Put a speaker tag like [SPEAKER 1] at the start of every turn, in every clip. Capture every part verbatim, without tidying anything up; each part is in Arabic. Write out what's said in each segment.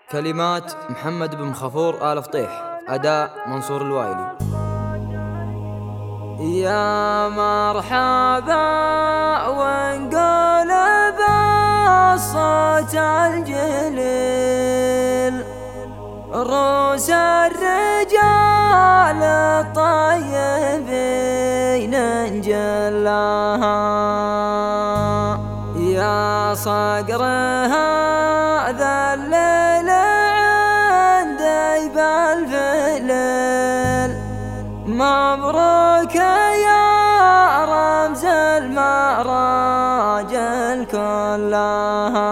[SPEAKER 1] كلمات محمد بن خفور آل فطيح، أداء منصور الوايلي. يا مرحبا ونقول بالصوت الجليل، رؤوس الرجال الطيبين انجلاها، يا صقر هذا الليل عندي بالفليل، مبروك يا رمز المراجل كلها.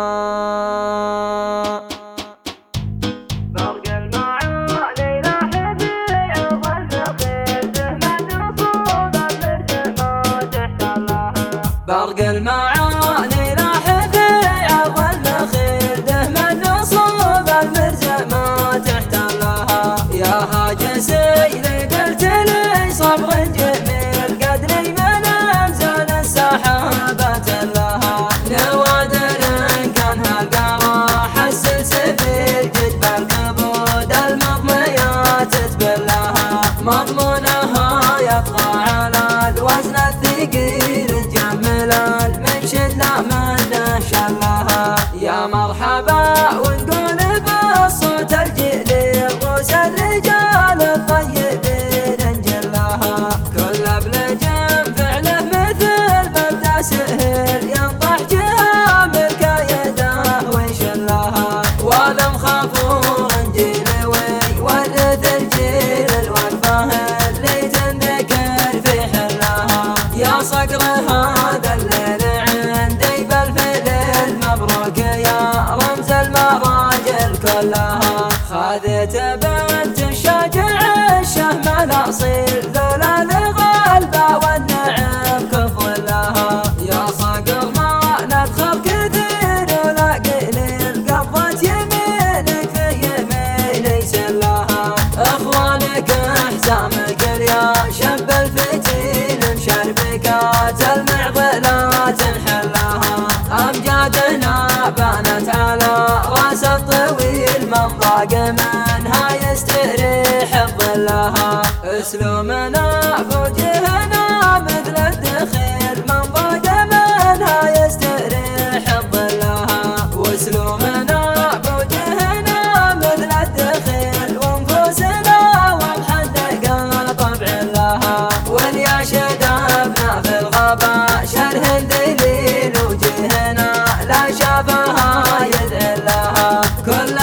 [SPEAKER 2] برق المعالي لاحب يعظ الفقير، تهمد صوب المرجمات تحتلها.
[SPEAKER 1] برق المعالي لاحب يعظ الفقير، تهمد صوب المرجمات تحتلها. يا هاجسي قلت لي صبر جميل، قدري من امزال السحابات لها. نوادر كان هالقرا حسس في الجد بالكبود، المضميات تبلها، مضمونها يطغى على الوزن الثقيل، تجمل المنشد لا من شلها. يا مرحبا ونقول بالصوت الجليل، رؤوس الرجال الطيبين انجلها. كل بلجم فعله مثل بلده سهل، ينطح جهه ملكايده ويشلها. والمخافور جيلوي ورث الجيل الوقفه اللي تنذكر في حلها. يا صقر هذا الليل عندي بالفليل، مبروك يا رمز المراجل كلها. خذيت بنت الشاجع الشهم الاصيل، ذولا الغلبه والنعم كفلها. يا صقر ما ندخل كثير ولا قليل، قبضت يمينك في يميني سلها. اخوانك حزامك يا شب الفتيل، مشربكات المعضلات نحلها. امجادنا بانت على راس الطويل، من ضاق منها يستريح بظلها. اسلوبنا بوجهنا مثل الدخيل، من ضاق منها يستريح بظلها. واسلوبنا بوجهنا مثل الدخيل، ونفوسنا واضحة نلقى طبع لها. واليا شدابنا في الغباء شره دليل، وجهنا لا شافها يدعي لها. كل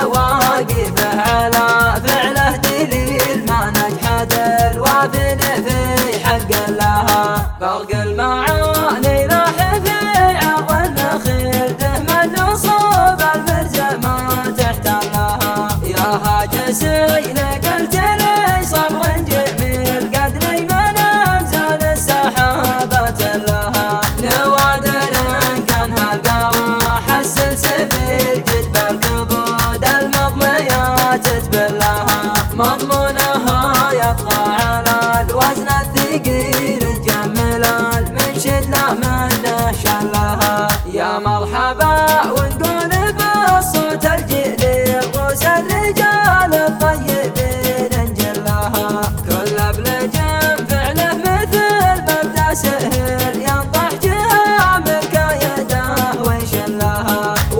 [SPEAKER 1] مواقفه على فعله دليل، ما نجحت الوافن في حق لها. برق المعاني لاحب يعظ النخيل، تهمد صوب المرجمات تحتلها. يا هاجسي قلت لي صبر جميل، قدري من امزال السحابات لها. نوادر كان هالقرا حسس في الجد بالكبود، المضميات تبلها، مضمونها يطغى على الوزن الثقيل، تجمل المنشد لا من شلها. يا مرحبا ونقول بالصوت الجليل، رؤوس الرجال الطيبين انجلها. كل بلجم فعله مثل بلده سهل، ينطح جهه ملكايده ويشلها.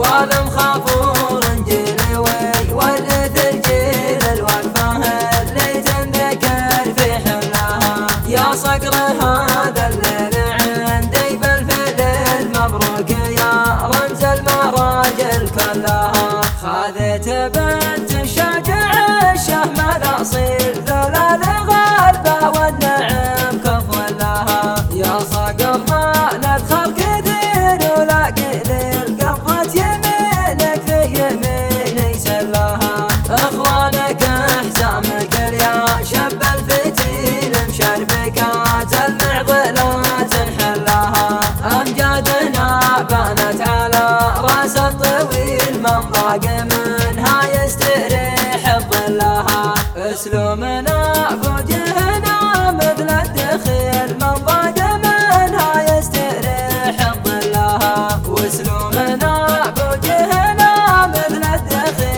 [SPEAKER 1] والمخافور جيلوي ورث الجيل الوقفه اللي تنذكر في حلها. يا صقر هذا الليل عندي بالفليل، مبروك يا رمز المراجل كلها. خذيت بنت الشاجع الشهم الاصيل، ذولا الغلبه والنعم كفلها. يا صقر ما ندخل كثير ولا قليل، قبضت يمينك في يميني سلها. اخوانك حزامك يا شب الفتيل، مشربكات المعضلات نحلها. امجادنا بانت على راس الطويل، من ضاق منها يستريح بظلها. اسلوبنا بوجهنا مثل الدخيل، من ضاق منها يستريح بظلها. واسلوبنا بوجهنا مثل الدخيل،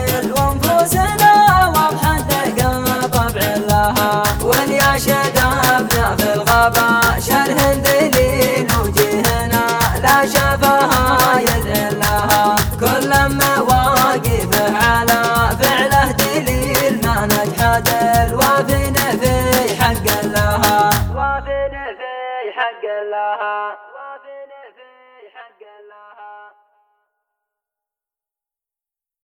[SPEAKER 2] الحق لها.